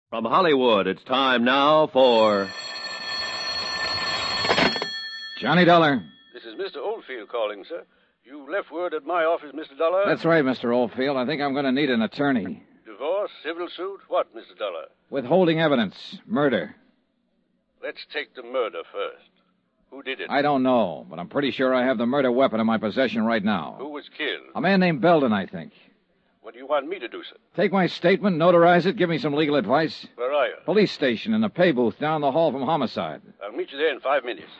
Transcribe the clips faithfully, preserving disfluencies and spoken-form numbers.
From Hollywood, it's time now for... Johnny Dollar. This is Mister Oldfield calling, sir. You left word at my office, Mister Dollar. That's right, Mister Oldfield. I think I'm going to need an attorney. Divorce, civil suit, what, Mister Dollar? Withholding evidence. Murder. Let's take the murder first. Who did it? I don't know, but I'm pretty sure I have the murder weapon in my possession right now. Who was killed? A man named Belden, I think. What do you want me to do, sir? Take my statement, notarize it, give me some legal advice. Where are you? Police station in the pay booth down the hall from homicide. I'll meet you there in five minutes.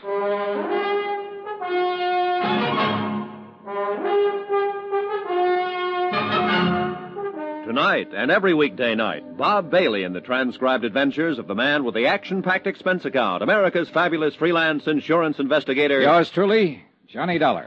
Tonight and every weekday night, Bob Bailey in the transcribed adventures of the man with the action-packed expense account, America's fabulous freelance insurance investigator. Yours truly, Johnny Dollar.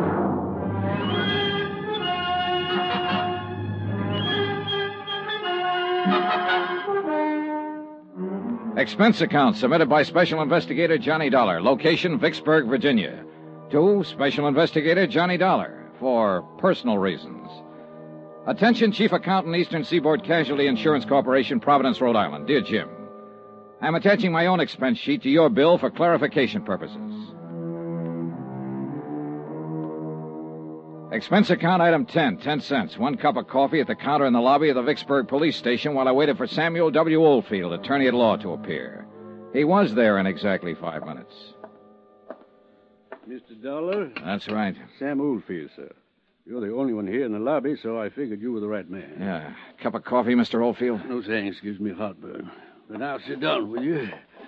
Expense account submitted by Special Investigator Johnny Dollar. Location, Vicksburg, Virginia. To Special Investigator Johnny Dollar for personal reasons. Attention, Chief Accountant, Eastern Seaboard Casualty Insurance Corporation, Providence, Rhode Island. Dear Jim, I'm attaching my own expense sheet to your bill for clarification purposes. Expense account item ten, ten cents. One cup of coffee at the counter in the lobby of the Vicksburg police station while I waited for Samuel W. Oldfield, attorney at law, to appear. He was there in exactly five minutes. Mister Dollar? That's right. Sam Oldfield, sir. You're the only one here in the lobby, so I figured you were the right man. Yeah. Cup of coffee, Mister Oldfield? No thanks. Gives me heartburn. But now sit down, will you?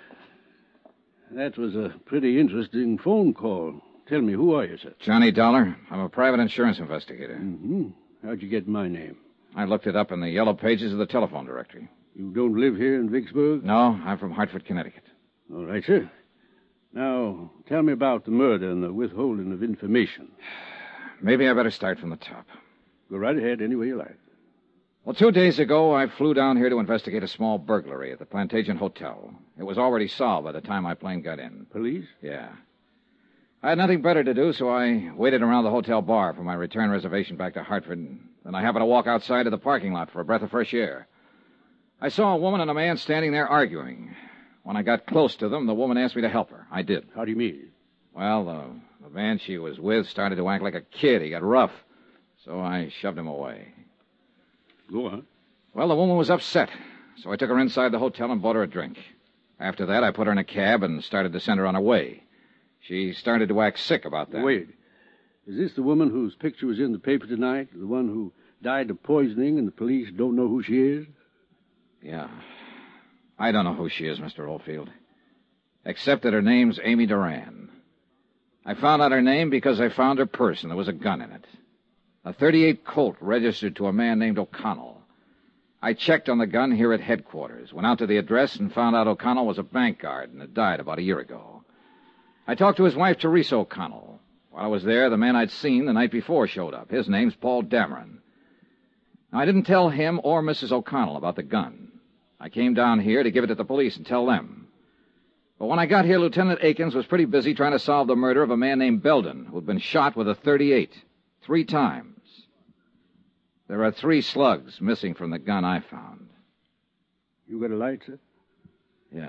That was a pretty interesting phone call. Tell me, who are you, sir? Johnny Dollar. I'm a private insurance investigator. Mm-hmm. How'd you get my name? I looked it up in the yellow pages of the telephone directory. You don't live here in Vicksburg? No, I'm from Hartford, Connecticut. All right, sir. Now, tell me about the murder and the withholding of information. Maybe I better start from the top. Go right ahead any way you like. Well, two days ago, I flew down here to investigate a small burglary at the Plantation Hotel. It was already solved by the time my plane got in. Police? Yeah. I had nothing better to do, so I waited around the hotel bar for my return reservation back to Hartford. Then I happened to walk outside of the parking lot for a breath of fresh air. I saw a woman and a man standing there arguing. When I got close to them, the woman asked me to help her. I did. How do you mean? Well, the, the man she was with started to act like a kid. He got rough, so I shoved him away. Go on. Well, the woman was upset, so I took her inside the hotel and bought her a drink. After that, I put her in a cab and started to send her on her way. She started to act sick about that. Wait. Is this the woman whose picture was in the paper tonight? The one who died of poisoning and the police don't know who she is? Yeah. I don't know who she is, Mister Oldfield. Except that her name's Amy Duran. I found out her name because I found her purse and there was a gun in it. A thirty-eight Colt registered to a man named O'Connell. I checked on the gun here at headquarters, went out to the address and found out O'Connell was a bank guard and had died about a year ago. I talked to his wife, Teresa O'Connell. While I was there, the man I'd seen the night before showed up. His name's Paul Dameron. Now, I didn't tell him or Missus O'Connell about the gun. I came down here to give it to the police and tell them. But when I got here, Lieutenant Akins was pretty busy trying to solve the murder of a man named Belden, who'd been shot with a thirty-eight, three times. There are three slugs missing from the gun I found. You got a light, sir? Yeah.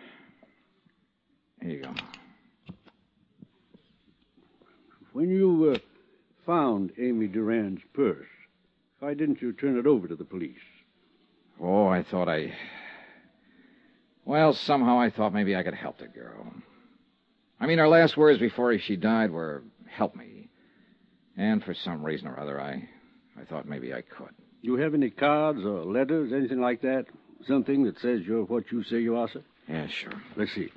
Here you go. When you uh, found Amy Duran's purse, why didn't you turn it over to the police? Oh, I thought I... Well, somehow I thought maybe I could help the girl. I mean, her last words before she died were, help me. And for some reason or other, I, I thought maybe I could. You have any cards or letters, anything like that? Something that says you're what you say you are, sir? Yeah, sure. Let's see.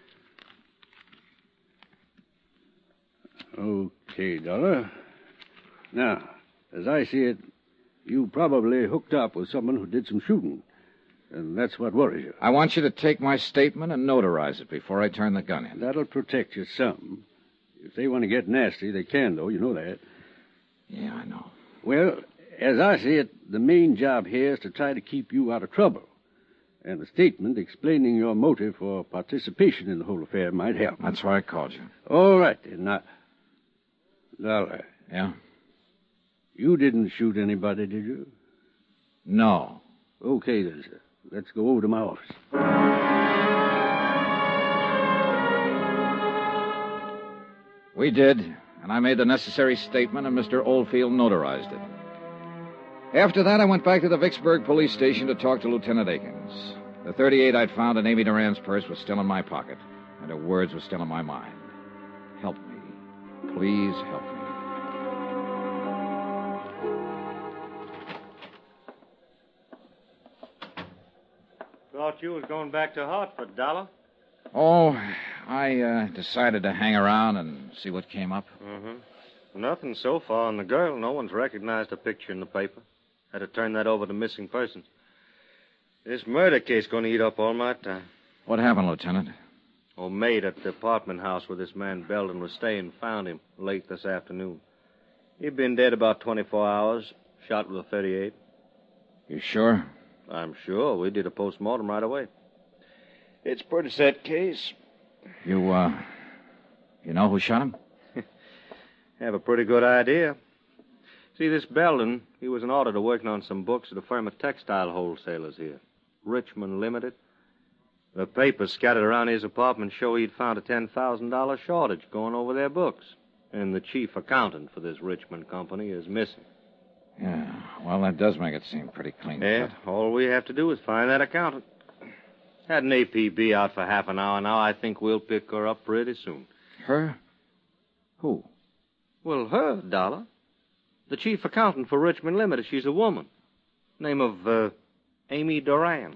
Okay, Dollar. Now, as I see it, you probably hooked up with someone who did some shooting. And that's what worries you. I want you to take my statement and notarize it before I turn the gun in. That'll protect you some. If they want to get nasty, they can, though. You know that. Yeah, I know. Well, as I see it, the main job here is to try to keep you out of trouble. And the statement explaining your motive for participation in the whole affair might help. That's why I called you. All right, then. Now, Dollar. Yeah? You didn't shoot anybody, did you? No. Okay, then, sir. let's go over to my office. We did, and I made the necessary statement, and Mister Oldfield notarized it. After that, I went back to the Vicksburg police station to talk to Lieutenant Akins. The thirty-eight I'd found in Amy Duran's purse was still in my pocket, and her words were still in my mind. Help me. Please help me. Thought you was going back to Hartford, Dollar. Oh, I uh, decided to hang around and see what came up. Mm-hmm. Nothing so far on the girl. No one's recognized her picture in the paper. Had to turn that over to missing persons. This murder case going to eat up all my time. What happened, Lieutenant? Old maid at the apartment house where this man Belden was staying found him late this afternoon. He'd been dead about twenty-four hours, shot with a thirty-eight. You sure? I'm sure. We did a postmortem right away. It's a pretty set case. You, uh, you know who shot him? Have a pretty good idea. See, this Belden, he was an auditor working on some books at a firm of textile wholesalers here. Richmond Limited. The papers scattered around his apartment show he'd found a ten thousand dollars shortage going over their books. And the chief accountant for this Richmond company is missing. Yeah, well, that does make it seem pretty clean. Yeah, all we have to do is find that accountant. Had an A P B out for half an hour now. I think we'll pick her up pretty soon. Her? Who? Well, her, Dollar. The chief accountant for Richmond Limited. She's a woman. Name of, uh, Amy Duran.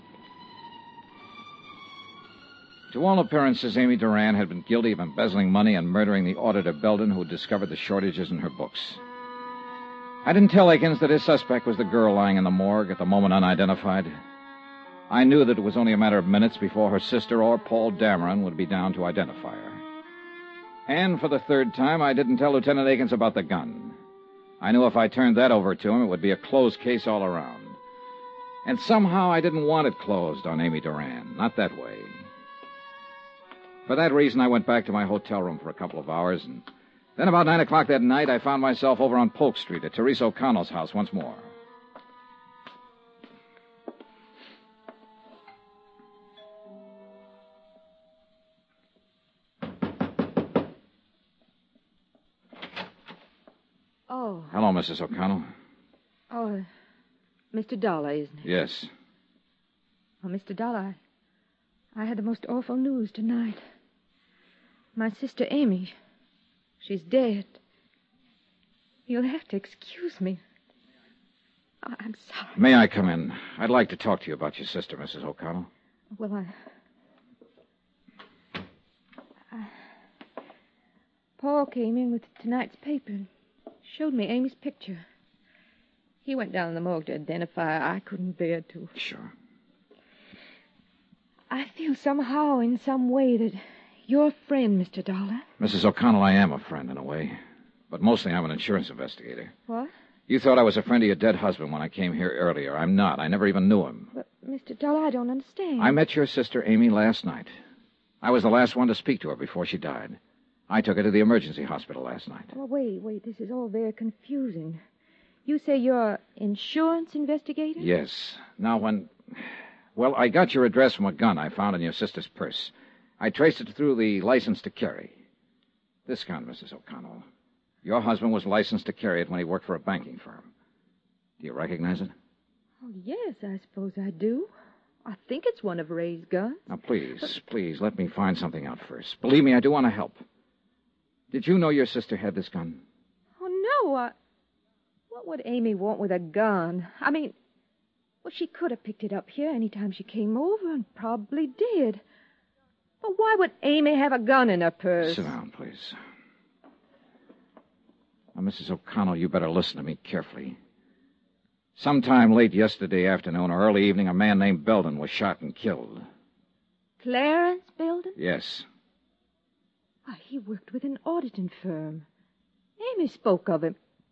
To all appearances, Amy Duran had been guilty of embezzling money and murdering the auditor Belden who had discovered the shortages in her books. I didn't tell Akins that his suspect was the girl lying in the morgue at the moment unidentified. I knew that it was only a matter of minutes before her sister or Paul Dameron would be down to identify her. And for the third time, I didn't tell Lieutenant Akins about the gun. I knew if I turned that over to him, it would be a closed case all around. And somehow I didn't want it closed on Amy Duran. Not that way. For that reason, I went back to my hotel room for a couple of hours, and then about nine o'clock that night, I found myself over on Polk Street at Teresa O'Connell's house once more. Oh. Hello, Missus O'Connell. Oh, uh, Mister Dollar, isn't it? Yes. Oh, Mister Dollar, I, I had the most awful news tonight. My sister Amy, she's dead. You'll have to excuse me. Oh, I'm sorry. May I come in? I'd like to talk to you about your sister, Missus O'Connell. Well, I... I... Paul came in with tonight's paper and showed me Amy's picture. He went down in the morgue to identify her. I couldn't bear to. Sure. I feel somehow, in some way, that you're a friend, Mister Dollar. Missus O'Connell, I am a friend in a way. But mostly I'm an insurance investigator. What? You thought I was a friend of your dead husband when I came here earlier. I'm not. I never even knew him. But, Mister Dollar, I don't understand. I met your sister Amy last night. I was the last one to speak to her before she died. I took her to the emergency hospital last night. Oh, wait, wait. This is all very confusing. You say you're an insurance investigator? Yes. Now, when... Well, I got your address from a gun I found in your sister's purse. I traced it through the license to carry. This gun, Missus O'Connell. Your husband was licensed to carry it when he worked for a banking firm. Do you recognize it? Oh, yes, I suppose I do. I think it's one of Ray's guns. Now, please, but... please, let me find something out first. Believe me, I do want to help. Did you know your sister had this gun? Oh, no. I... What would Amy want with a gun? I mean, well, she could have picked it up here any time she came over, and probably did. But why would Amy have a gun in her purse? Sit down, please. Now, Missus O'Connell, you better listen to me carefully. Sometime late yesterday afternoon or early evening, a man named Belden was shot and killed. Clarence Belden? Yes. Why, he worked with an auditing firm. Amy spoke of him.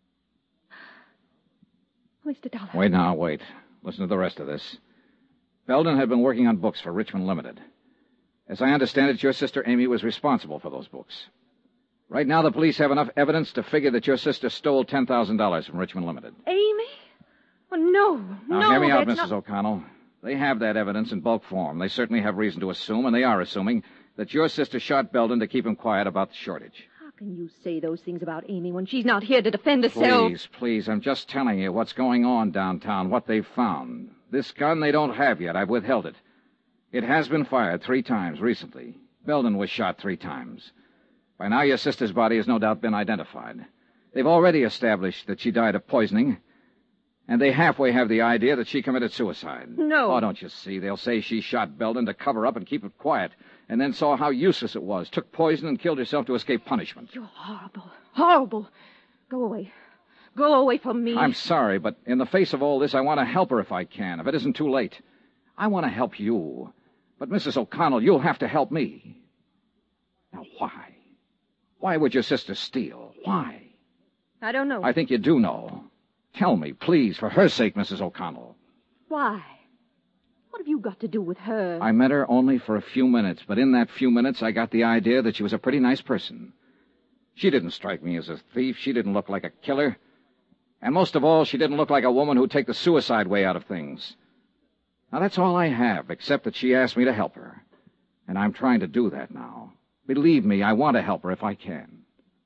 Mister Dollar. Wait now, wait. Listen to the rest of this. Belden had been working on books for Richmond Limited. As I understand it, your sister Amy was responsible for those books. Right now, the police have enough evidence to figure that your sister stole ten thousand dollars from Richmond Limited. Amy? Oh, no, now, no, hear me out, that's Missus not... O'Connell. They have that evidence in bulk form. They certainly have reason to assume, and they are assuming, that your sister shot Belden to keep him quiet about the shortage. How can you say those things about Amy when she's not here to defend herself? Please, please, I'm just telling you what's going on downtown, what they've found. This gun they don't have yet. I've withheld it. It has been fired three times recently. Belden was shot three times. By now, your sister's body has no doubt been identified. They've already established that she died of poisoning, and they halfway have the idea that she committed suicide. No. Oh, don't you see? They'll say she shot Belden to cover up and keep it quiet, and then saw how useless it was, took poison and killed herself to escape punishment. You're horrible. Horrible. Go away. Go away from me. I'm sorry, but in the face of all this, I want to help her if I can, if it isn't too late. I want to help you. But, Missus O'Connell, you'll have to help me. Now, why? Why would your sister steal? Why? I don't know. I think you do know. Tell me, please, for her sake, Missus O'Connell. Why? What have you got to do with her? I met her only for a few minutes, but in that few minutes I got the idea that she was a pretty nice person. She didn't strike me as a thief. She didn't look like a killer. And most of all, she didn't look like a woman who'd take the suicide way out of things. Now, that's all I have, except that she asked me to help her. And I'm trying to do that now. Believe me, I want to help her if I can.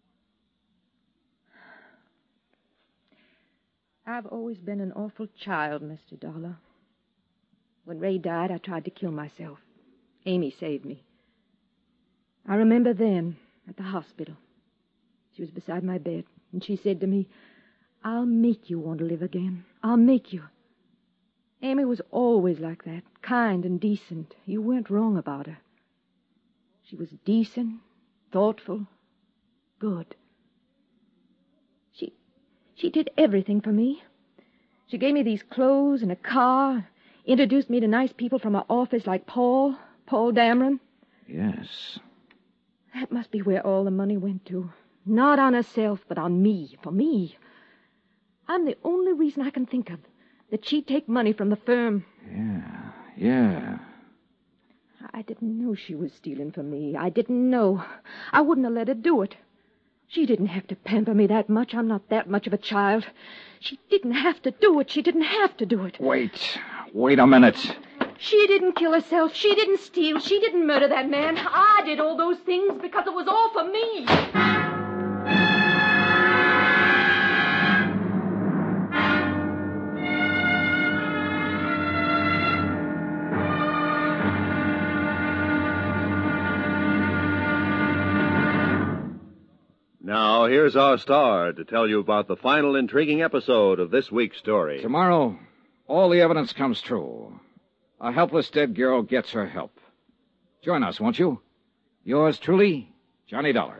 I've always been an awful child, Mister Dollar. When Ray died, I tried to kill myself. Amy saved me. I remember then, at the hospital. She was beside my bed, and she said to me, "I'll make you want to live again. I'll make you." Amy was always like that, kind and decent. You weren't wrong about her. She was decent, thoughtful, good. She, she did everything for me. She gave me these clothes and a car, introduced me to nice people from her office like Paul, Paul Dameron. Yes. That must be where all the money went to. Not on herself, but on me, for me. I'm the only reason I can think of that she'd take money from the firm. Yeah, yeah. I didn't know she was stealing from me. I didn't know. I wouldn't have let her do it. She didn't have to pamper me that much. I'm not that much of a child. She didn't have to do it. She didn't have to do it. Wait. Wait a minute. She didn't kill herself. She didn't steal. She didn't murder that man. I did all those things because it was all for me. Now, here's our star to tell you about the final intriguing episode of this week's story. Tomorrow, all the evidence comes true. A helpless dead girl gets her help. Join us, won't you? Yours truly, Johnny Dollar.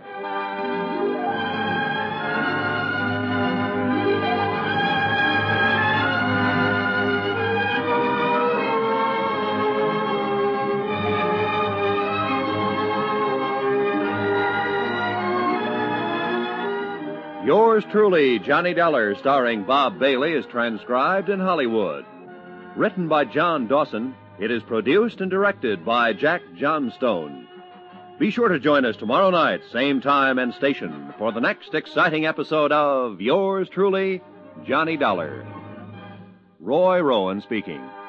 Yours truly, Johnny Dollar, starring Bob Bailey, is transcribed in Hollywood. Written by John Dawson, it is produced and directed by Jack Johnstone. Be sure to join us tomorrow night, same time and station, for the next exciting episode of Yours truly, Johnny Dollar. Roy Rowan speaking.